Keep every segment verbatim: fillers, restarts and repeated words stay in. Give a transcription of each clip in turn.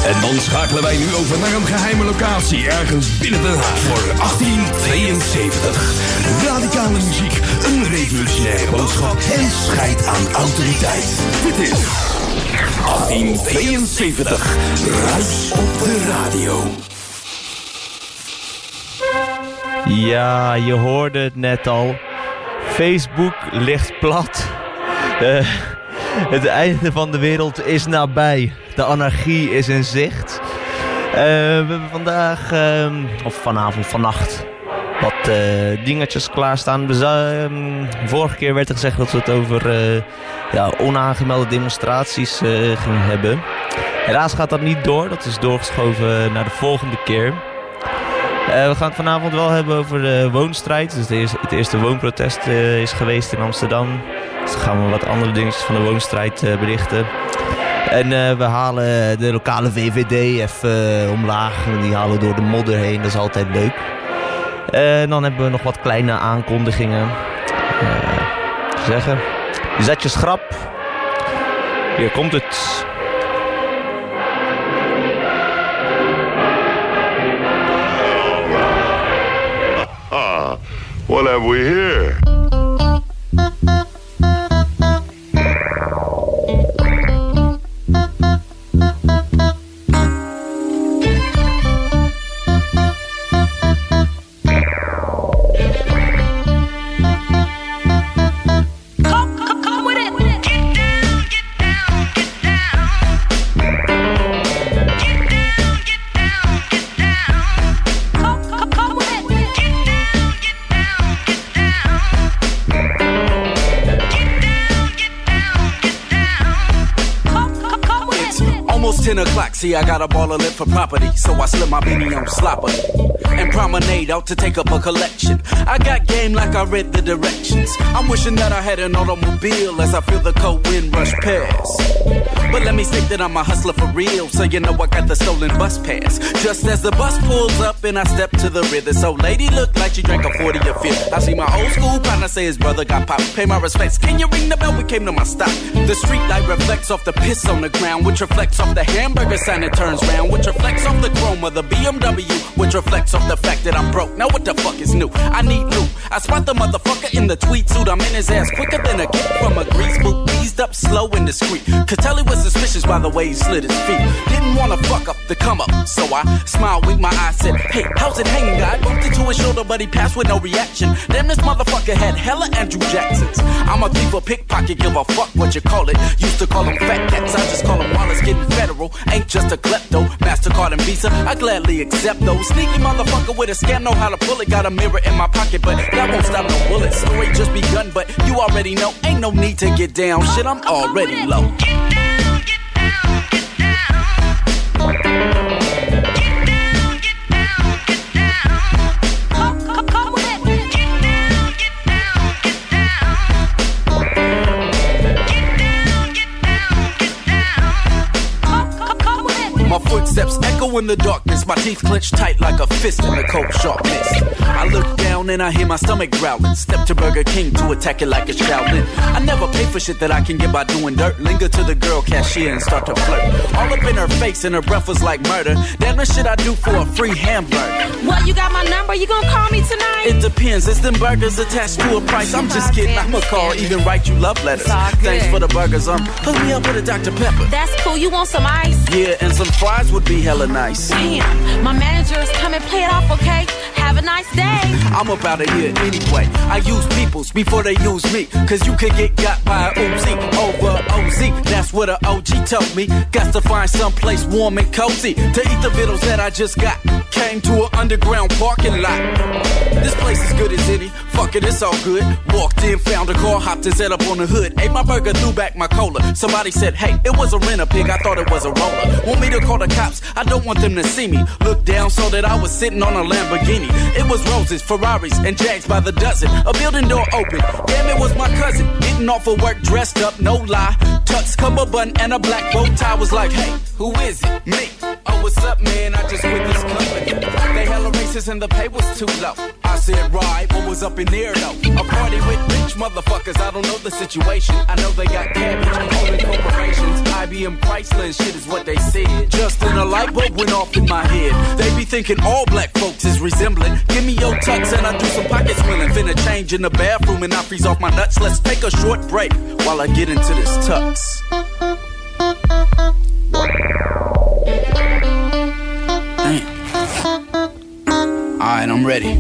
En dan schakelen wij nu over naar een geheime locatie ergens binnen Den Haag voor achttien tweeënzeventig. Radicale muziek, een revolutionaire boodschap en scheid aan autoriteit. Dit is achttien tweeënzeventig, Ruis op de radio. Ja, je hoorde het net al. Facebook ligt plat. Uh, het einde van de wereld is nabij. De anarchie is in zicht. Uh, we hebben vandaag, uh, of vanavond, vannacht, wat uh, dingetjes klaarstaan. Dus, uh, vorige keer werd er gezegd dat we het over uh, ja, onaangemelde demonstraties uh, gingen hebben. Helaas gaat dat niet door. Dat is doorgeschoven naar de volgende keer. Uh, we gaan het vanavond wel hebben over de woonstrijd. Dus de eerste, het eerste woonprotest uh, is geweest in Amsterdam. Dus dan gaan we wat andere dingetjes van de woonstrijd uh, berichten. En uh, we halen de lokale V V D even uh, omlaag. Die halen we door de modder heen. Dat is altijd leuk. Uh, en dan hebben we nog wat kleine aankondigingen. Uh, zeggen. Zet je schrap. Hier komt het. What have we here? ten o'clock, see I got a baller lit for property, so I slip my beanie on sloppily and promenade out to take up a collection. I got game like I read the directions. I'm wishing that I had an automobile as I feel the cold wind rush past. But let me state that I'm a hustler for real, so you know I got the stolen bus pass. Just as the bus pulls up and I step to the rear, this old lady looked like she drank a forty or fifty. I see my old school partner say his brother got popped. Pay my respects, can you ring the bell? We came to my stop. The street light reflects off the piss on the ground, which reflects off the hamburger sign that turns round, which reflects off the chrome of the B M W, which reflects off the fact that I'm broke. Now what the fuck is new? I need loot. I spot the motherfucker in the tweed suit. I'm in his ass quicker than a kick from a grease boot. Eased up slow and discreet. Could tell he was suspicious by the way he slid his feet. Didn't wanna fuck up the come up, so I smiled, winked my eye, said, hey, how's it hanging, guy? Bumped into his shoulder, but he passed with no reaction. Damn, this motherfucker had hella Andrew Jacksons. I'm a thief, a pickpocket, give a fuck what you call it. Used to call them fat cats, I just call them Wallace getting federal. Ain't just a klepto, MasterCard and Visa, I gladly accept those. Sneaky motherfucker with a scam, know how to pull it. Got a mirror in my pocket, but that won't stop no bullet. Story just begun, but you already know, ain't no need to get down. Shit, I'm already low. Get down, get down, get down. Get down, get down, get down. Come, come, come with it. Get down, get down, get down. Get down, get down, get down. Come, come, come with it. My footsteps echo in the darkness. My teeth clench tight like a fist in the cold sharp mist. I look down and I hear my stomach growling. Step to Burger King to attack it like a Shaolin. I never pay for shit that I can get by doing dirt. Linger to the girl cashier and start to flirt. All up in her face and her breath was like murder. Damn, the shit I do for a free hamburger. What, you got my number? You gonna call me tonight? It depends. It's them burgers attached to a price. I'm just kidding. I'ma call, even write you love letters. Thanks for the burgers. Um, hook me up with a Doctor Pepper. That's cool. You want some ice? Yeah, and some fries would be hella nice. Damn, my manager is coming. Play it off, okay? Have a nice day. I'm up out of here anyway. I use peoples before they use me. Cause you could get got by a Uzi over O Z. That's what a O G told me. Got to find someplace warm and cozy to eat the vittles that I just got. Came to an underground parking lot. This place is good as any. Fuck it, it's all good. Walked in, found a car, hopped and set up on the hood. Ate my burger, threw back my cola. Somebody said, hey, it was a rent-a-pig. I thought it was a roller. Want me to call the cops? I don't want them to see me. Looked down, saw that I was sitting on a Lamborghini. It was roses, Ferraris, and Jags by the dozen. A building door open. Damn, it was my cousin. Getting off of work, dressed up, no lie. Tux, cover button, and a black bow tie. Was like, hey, who is it? Me. Oh, what's up, man? I just with this company. They hella racist and the pay was too low. I said, right, what was up in there, though? A party with rich motherfuckers. I don't know the situation. I know they got cabbage, holding corporations. I B M Chrysler and shit is what they said. Just in a life light bulb went off in my head. They be thinking all black folks is resembling. Give me your tux and I do some pocket swilling. Finna change in the bathroom and I freeze off my nuts. Let's take a short break while I get into this tux. Damn. Alright, I'm ready.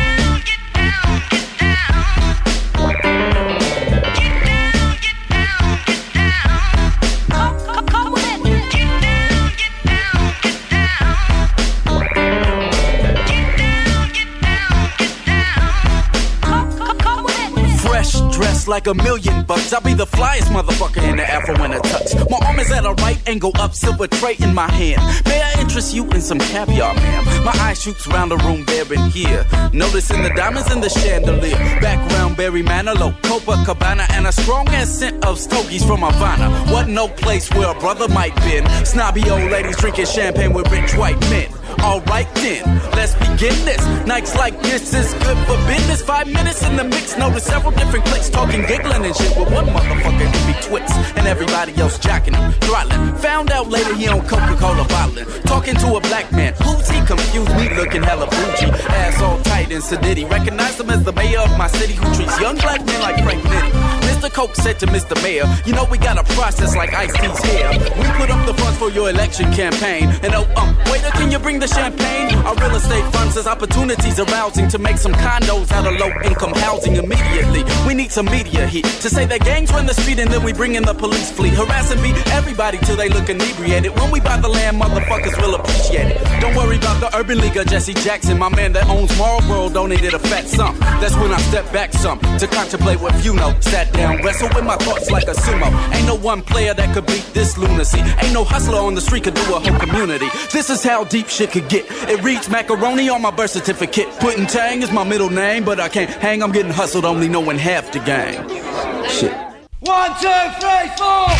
Like a million bucks, I'll be the flyest motherfucker in the Afro in a tux. My arm is at a right angle up, silver tray in my hand. May I interest you in some caviar, ma'am? My eye shoots round the room there and here, noticing the diamonds in the chandelier. Background Barry Manilow, Copacabana, and a strong ass scent of stogies from Havana. What no place where a brother might been. Snobby old ladies drinking champagne with rich white men. Alright then, let's begin this. Nights like this is good for business. Five minutes in the mix, notice several different clicks, talking, giggling and shit with one motherfucker who be twits and everybody else jacking him, throttling. Found out later he on Coca-Cola bottling. Talking to a black man, who's he? Confused me, looking hella bougie. Ass all tight and sedity. Recognize him as the mayor of my city who treats young black men like Frank Nitty. Mister Coke said to Mister Mayor, you know we got a process like Ice-T's here. We put up the funds for your election campaign. And oh, um, waiter, can you bring the champagne? Our real estate fund says opportunities arousing to make some condos out of low-income housing immediately. We need some media heat to say that gangs run the street and then we bring in the police fleet. Harass and beat everybody till they look inebriated. When we buy the land, motherfuckers will appreciate it. Don't worry about the Urban League of Jesse Jackson. My man that owns Marlboro donated a fat sum. That's when I step back some to contemplate what you know. Sat down, wrestle with my thoughts like a sumo. Ain't no one player that could beat this lunacy. Ain't no hustler on the street could do a whole community. This is how deep shit could get. It reads macaroni on my birth certificate. Putin Tang is my middle name, but I can't hang. I'm getting hustled, only knowing half the gang. Shit. One, two, three, four.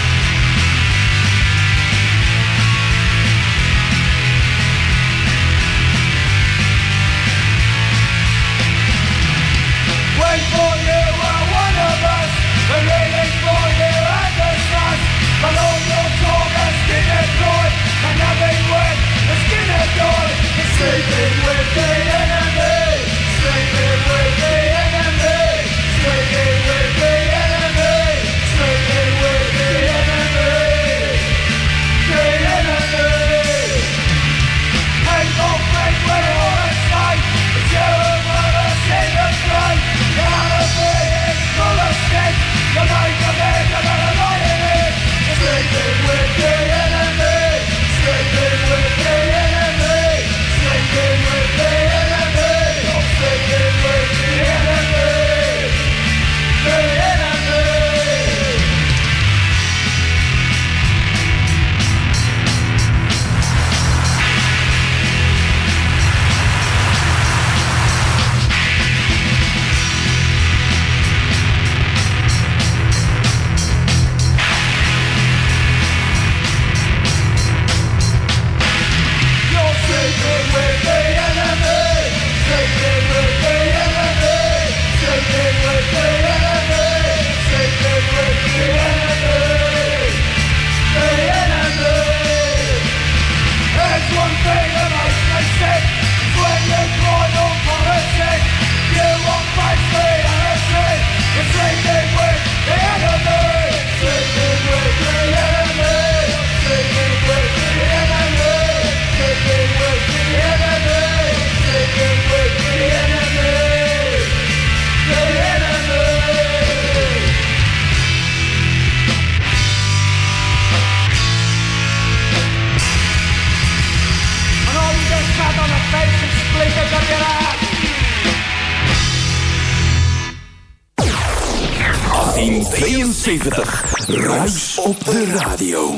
Wait for you are one of us. We're waiting for you understand. But all your talk is skin and joy. And nothing with the skin and joy. It's sleeping with the enemy. Sleeping with the enemy. Sleeping with the enemy. Sleeping with the enemy. The enemy. Ain't no break when you're all inside. It's you and others in the front. You're out of it, it's full of shit. You make a man, you're not alone in it. Sleeping with the enemy. Sleeping with the enemy. Sleeping with the enemy. Sleeping with the enemy. The enemy. You're sleeping with the enemy. Sleeping with the enemy. Sleeping with the enemy. Sleeping with the enemy. The enemy. There's one thing that makes me sick. It's when you cry on politics. You won't fight the innocent. You're sleeping with the enemy. Sleeping with the enemy. Sleeping with the enemy. Sleeping with the enemy. Sleeping with the enemy. The enemy. And all you get sat on the face and splinters of your ass. achttien tweeënzeventig, Ruis op de radio.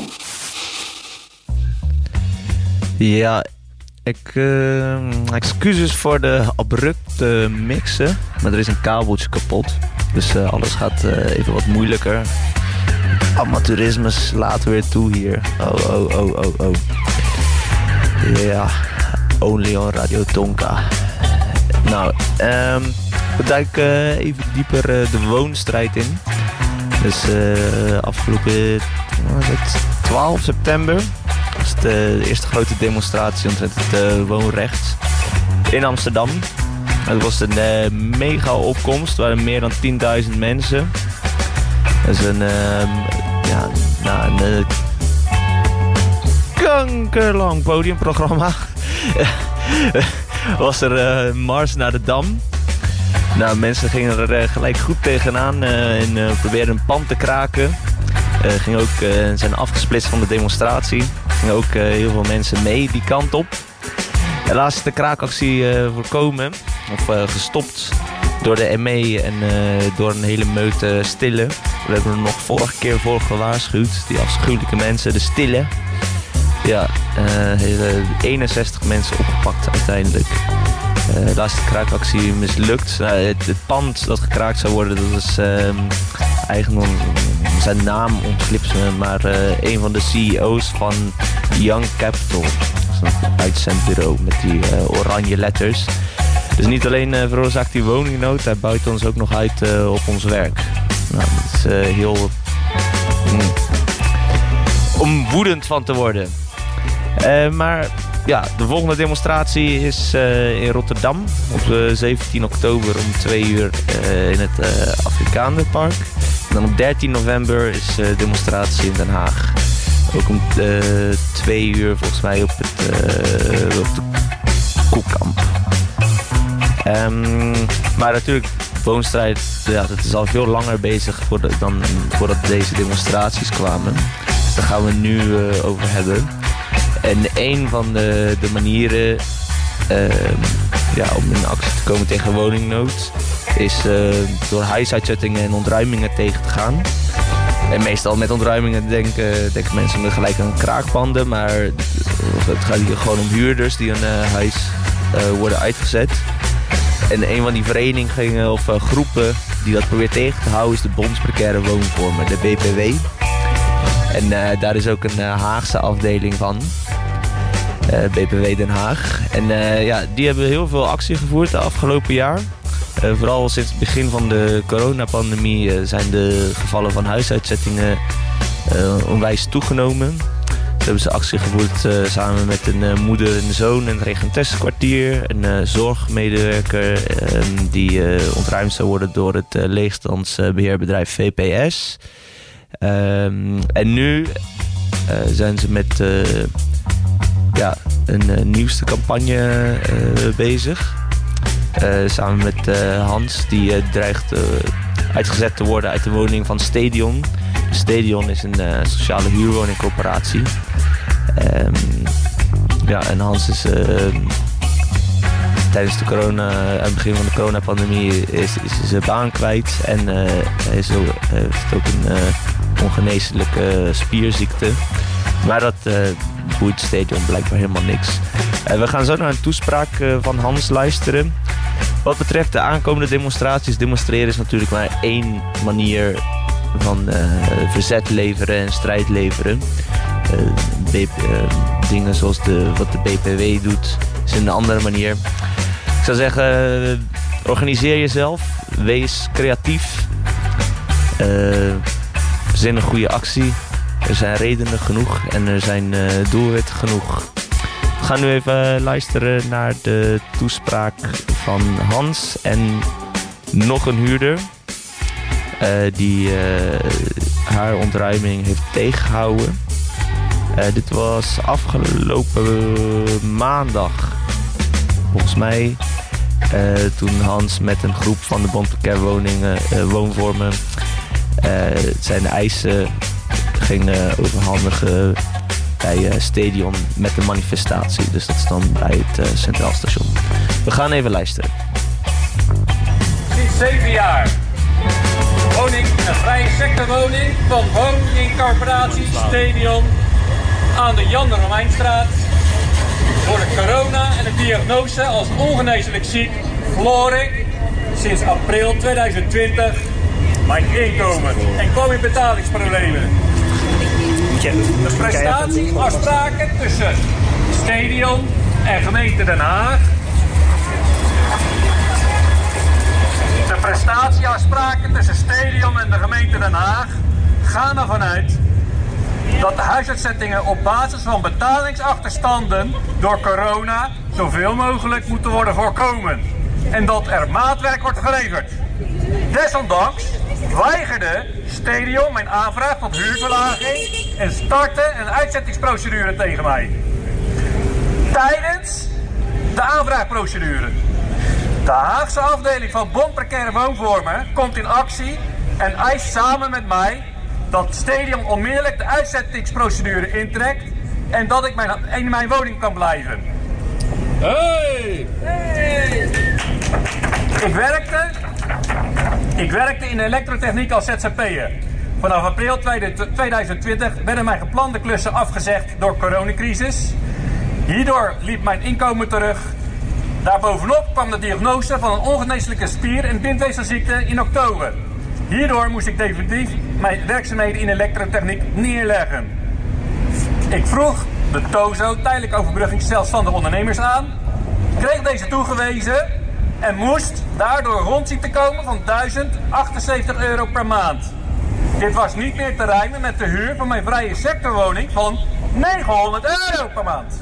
Ja, ik, uh, excuses voor de abrupte mixen, maar er is een kabeltje kapot. Dus uh, alles gaat uh, even wat moeilijker. Amateurisme slaat weer toe hier. Oh, oh, oh, oh, oh. Ja, only on Radio Tonka. Nou, um, we duiken uh, even dieper uh, de woonstrijd in. Dus uh, afgelopen uh, twaalf september Dat is de eerste grote demonstratie omtrent het uh, woonrecht in Amsterdam. Het was een uh, mega opkomst. Er waren meer dan tienduizend mensen. Dat is een, uh, ja, nou, een uh, kankerlang podiumprogramma. Was er uh, een mars naar de Dam. Nou, mensen gingen er uh, gelijk goed tegenaan uh, en uh, probeerden een pand te kraken. Uh, gingen ook, uh, zijn afgesplitst van de demonstratie. Gingen ook uh, heel veel mensen mee die kant op. Helaas is de kraakactie uh, voorkomen, of uh, gestopt door de M E en uh, door een hele meute stille. We hebben er nog vorige keer voor gewaarschuwd, die afschuwelijke mensen, de stille. Ja, uh, eenenzestig mensen opgepakt uiteindelijk. Uh, helaas is de kraakactie mislukt. Uh, het, het pand dat gekraakt zou worden, dat is uh, eigenlijk zijn naam ontglipt me, maar uh, een van de C E O's van Young Capital. Een uitzendbureau met die uh, oranje letters. Dus niet alleen uh, veroorzaakt die woningnood, hij buit ons ook nog uit uh, op ons werk. Nou, dat is uh, heel... Mm, om woedend van te worden. Uh, maar ja, de volgende demonstratie is uh, in Rotterdam op uh, zeventien oktober om twee uur uh, in het uh, Afrikaanderpark. En dan op dertien november is de uh, demonstratie in Den Haag. Ook om uh, twee uur volgens mij op, het, uh, op de Koekkamp. Um, maar natuurlijk, woonstrijd, ja, dat is al veel langer bezig voordat, dan voordat deze demonstraties kwamen. Dus daar gaan we nu uh, over hebben. En een van de, de manieren uh, ja, om in actie te komen tegen woningnood is uh, door huisuitzettingen en ontruimingen tegen te gaan. En meestal met ontruimingen denken, denken mensen met gelijk aan kraakpanden, maar het gaat hier gewoon om huurders die een uh, huis uh, worden uitgezet. En een van die verenigingen of uh, groepen die dat probeert tegen te houden is de Bond Precaire Woonvormen, de B P W. En uh, daar is ook een uh, Haagse afdeling van, uh, B P W Den Haag. En uh, ja, die hebben heel veel actie gevoerd de afgelopen jaar. Uh, vooral sinds het begin van de coronapandemie uh, zijn de gevallen van huisuitzettingen uh, onwijs toegenomen. Ze hebben ze actie gevoerd uh, samen met een uh, moeder en zoon in het Regentessenkwartier. Een uh, zorgmedewerker uh, die uh, ontruimd zou worden door het uh, leegstandsbeheerbedrijf V P S. Um, en nu uh, zijn ze met uh, ja, een uh, nieuwste campagne uh, bezig. Uh, samen met uh, Hans, die uh, dreigt uh, uitgezet te worden uit de woning van Stadion. Stadion is een uh, sociale huurwoningcorporatie. Um, ja, en Hans is uh, tijdens de corona, aan het begin van de coronapandemie is, is zijn baan kwijt. En uh, hij is ook, heeft ook een uh, ongeneeslijke spierziekte. Maar dat uh, boeit Stadion blijkbaar helemaal niks. Uh, we gaan zo naar een toespraak uh, van Hans luisteren. Wat betreft de aankomende demonstraties, demonstreren is natuurlijk maar één manier van uh, verzet leveren en strijd leveren. Uh, B- uh, dingen zoals de, wat de B P W doet, is een andere manier. Ik zou zeggen, uh, organiseer jezelf, wees creatief, uh, verzin een goede actie. Er zijn redenen genoeg en er zijn uh, doelwitten genoeg. We gaan nu even luisteren naar de toespraak van Hans en nog een huurder uh, die uh, haar ontruiming heeft tegengehouden. Uh, dit was afgelopen maandag, volgens mij, uh, toen Hans met een groep van de Bond Precaire Woningen, uh, Woonvormen uh, zijn eisen ging uh, overhandigen bij uh, Stadion met een manifestatie. Dus dat is dan bij het uh, Centraal Station. We gaan even luisteren. Sinds zeven jaar woon ik in een vrije sectorwoning van woningcorporatie Stadion aan de Jan de Romeinstraat. Door de corona en de diagnose als ongeneeslijk ziek verloor ik sinds april tweeduizend twintig mijn inkomen en kwam in betalingsproblemen. De prestatieafspraken tussen Stadion en gemeente Den Haag. De prestatieafspraken tussen Stadion en de gemeente Den Haag gaan ervan uit dat de huisuitzettingen op basis van betalingsachterstanden door corona zoveel mogelijk moeten worden voorkomen. En dat er maatwerk wordt geleverd. Desondanks weigerde Stadion mijn aanvraag tot huurverlaging en startte een uitzettingsprocedure tegen mij. Tijdens de aanvraagprocedure. De Haagse afdeling van Bond Precaire Woonvormen komt in actie en eist samen met mij dat Stadion onmiddellijk de uitzettingsprocedure intrekt en dat ik mijn, in mijn woning kan blijven. Hey! Hey! Ik werkte, ik werkte in de elektrotechniek als Z Z P'er. Vanaf april tweeduizend twintig werden mijn geplande klussen afgezegd door coronacrisis. Hierdoor liep mijn inkomen terug. Daarbovenop kwam de diagnose van een ongeneeslijke spier- en bindweefselziekte in oktober. Hierdoor moest ik definitief mijn werkzaamheden in elektrotechniek neerleggen. Ik vroeg de TOZO, tijdelijke overbrugging zelfstandige ondernemers, aan, kreeg deze toegewezen en moest daardoor rond zien te komen van duizend achtenzeventig euro per maand. Dit was niet meer te rijmen met de huur van mijn vrije sectorwoning van negenhonderd euro per maand.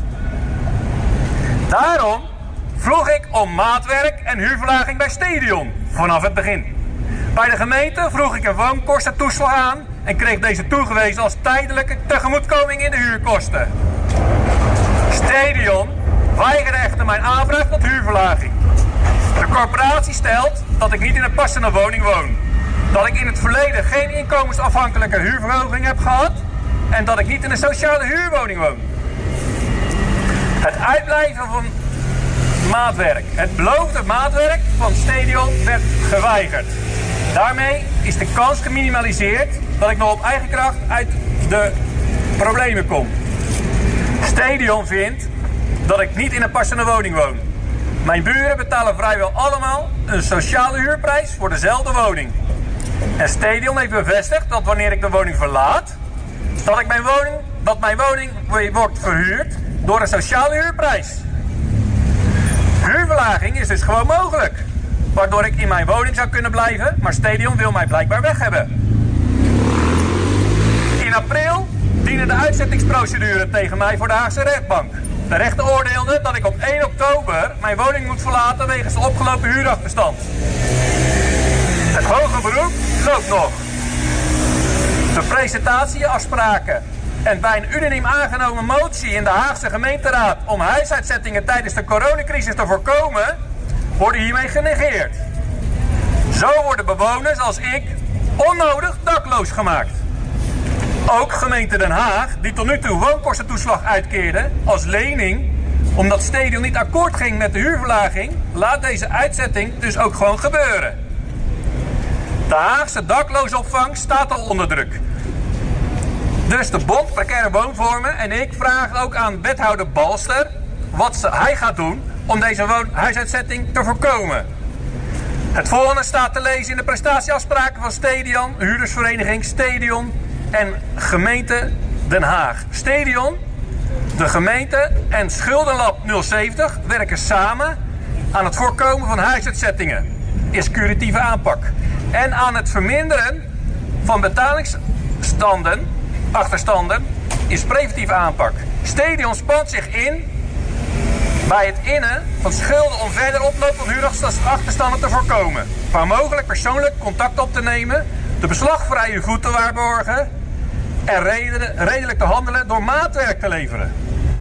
Daarom vroeg ik om maatwerk en huurverlaging bij Stadion vanaf het begin. Bij de gemeente vroeg ik een woonkostentoeslag aan en kreeg deze toegewezen als tijdelijke tegemoetkoming in de huurkosten. Stadion weigerde echter mijn aanvraag tot huurverlaging. De corporatie stelt dat ik niet in een passende woning woon, dat ik in het verleden geen inkomensafhankelijke huurverhoging heb gehad en dat ik niet in een sociale huurwoning woon. Het uitblijven van maatwerk, het beloofde maatwerk van Stadion werd geweigerd. Daarmee is de kans geminimaliseerd dat ik nog op eigen kracht uit de problemen kom. Stadion vindt dat ik niet in een passende woning woon. Mijn buren betalen vrijwel allemaal een sociale huurprijs voor dezelfde woning. En Stadion heeft bevestigd dat wanneer ik de woning verlaat, dat, ik mijn, woning, dat mijn woning wordt verhuurd door een sociale huurprijs. Huurverlaging is dus gewoon mogelijk, waardoor ik in mijn woning zou kunnen blijven, maar Stadion wil mij blijkbaar weg hebben. In april diende de uitzettingsprocedure tegen mij voor de Haagse rechtbank. De rechter oordeelde dat ik op één oktober mijn woning moet verlaten wegens de opgelopen huurachterstand. Het hoger beroep loopt nog. De presentatieafspraken en bij een unaniem aangenomen motie in de Haagse gemeenteraad om huisuitzettingen tijdens de coronacrisis te voorkomen, worden hiermee genegeerd. Zo worden bewoners als ik onnodig dakloos gemaakt. Ook gemeente Den Haag, die tot nu toe woonkostentoeslag uitkeerde als lening, omdat Stadion niet akkoord ging met de huurverlaging, laat deze uitzetting dus ook gewoon gebeuren. De Haagse daklozenopvang staat al onder druk. Dus de Bond Precaire Woonvormen en ik vragen ook aan wethouder Balster wat ze, hij gaat doen om deze woon- huisuitzetting te voorkomen. Het volgende staat te lezen in de prestatieafspraken van Stadion, huurdersvereniging Stadion en gemeente Den Haag. Stadion, de gemeente en Schuldenlab nul zeventig werken samen aan het voorkomen van huisuitzettingen, is curatieve aanpak. En aan het verminderen van betalingsstanden, achterstanden, is preventieve aanpak. Stadion spant zich in bij het innen van schulden om verder oploop van huurachterstanden te voorkomen. Waar mogelijk persoonlijk contact op te nemen, de beslagvrije goed te waarborgen en redelijk te handelen door maatwerk te leveren.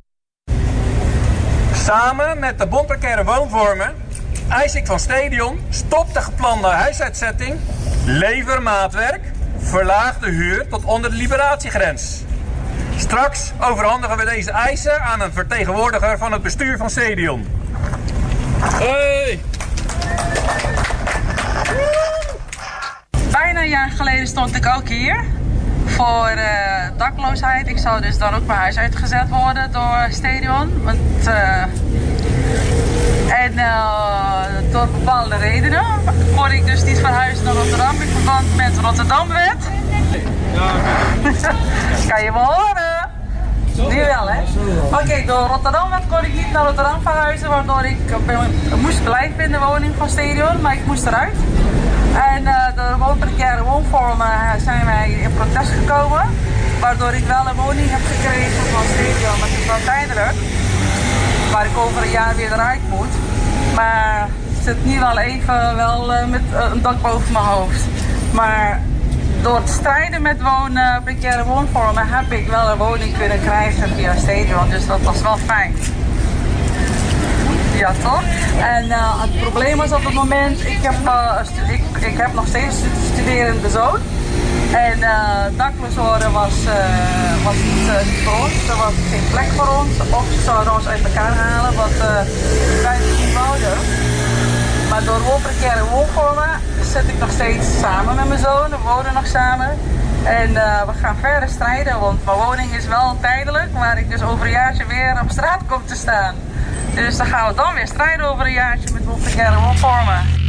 Samen met de Bond Precaire Woonvormen eis ik van Stadion: stop de geplande huisuitzetting, lever maatwerk, verlaag de huur tot onder de liberatiegrens. Straks overhandigen we deze eisen aan een vertegenwoordiger van het bestuur van Stadion. Hey! Bijna een jaar geleden stond ik ook hier voor uh, dakloosheid. Ik zou dus dan ook mijn huis uitgezet worden door Stadion. Want, uh, en uh, door bepaalde redenen kon ik dus niet verhuizen naar Rotterdam in verband met Rotterdamwet. Ja, kan je me horen? Nu wel, hè? Oké, okay, door Rotterdamwet kon ik niet naar Rotterdam verhuizen, waardoor ik uh, moest blijven in de woning van Stadion, maar ik moest eruit. En uh, door de Bond Precaire Woonvormen zijn wij in protest gekomen. Waardoor ik wel een woning heb gekregen van Stadion, maar het is wel tijdelijk. Waar ik over een jaar weer eruit moet. Maar ik zit nu wel even wel uh, met uh, een dak boven mijn hoofd. Maar door het strijden met wonen, precaire woonvormen, heb ik wel een woning kunnen krijgen via Stadion. Dus dat was wel fijn. Ja, toch? En uh, het probleem was op het moment, ik heb, uh, ik, ik heb nog steeds een studerende zoon. En uh, dakloos worden was, uh, was niet, uh, niet voor ons. Er was geen plek voor ons. Of ze zouden ons uit elkaar halen, wat uh, wij niet wouden. Maar door precaire woonvormen zit ik nog steeds samen met mijn zoon. We wonen nog samen. En uh, we gaan verder strijden, want mijn woning is wel tijdelijk. Waar ik dus over een jaartje weer op straat kom te staan. Dus dan gaan we dan weer strijden over een jaartje met precaire woonvormen.